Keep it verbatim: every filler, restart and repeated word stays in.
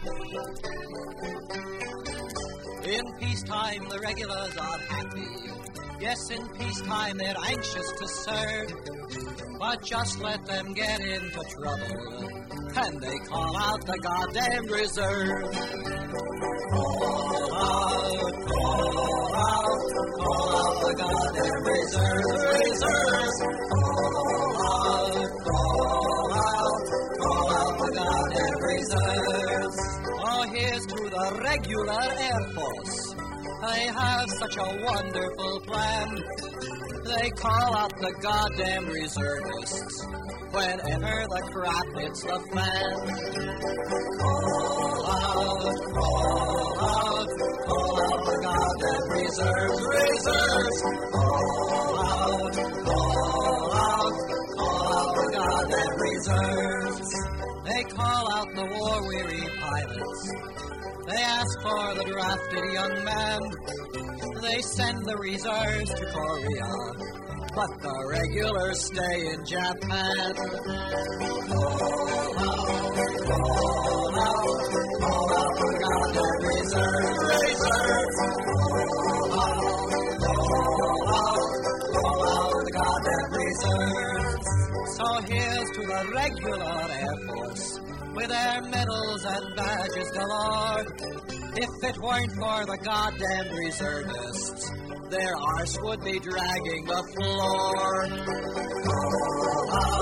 In peacetime, the regulars are happy. Yes, in peacetime, they're anxious to serve. But just let them get into trouble, and they call out the goddamn reserve. Call out, call out, call out the goddamn reserve, reserves. Call out, call out, call out the goddamn reserves. Oh, here's to the regular Air Force. They have such a wonderful plan. They call out the goddamn reservists whenever the crap hits the fan. Call out, call out, call out the goddamn reserves, reserves. Call out, call out, call out the goddamn reserves. They call out the war-weary pilots. They ask for the drafted young man. They send the reserves to Korea, but the regulars stay in Japan. Call out, call out, call out the goddamn reserves, reserves. Call out, call out, call out the goddamn reserves. So here's to the regular Air Force, with their medals and badges galore. If it weren't for the goddamn reservists, their arse would be dragging the floor. Call out,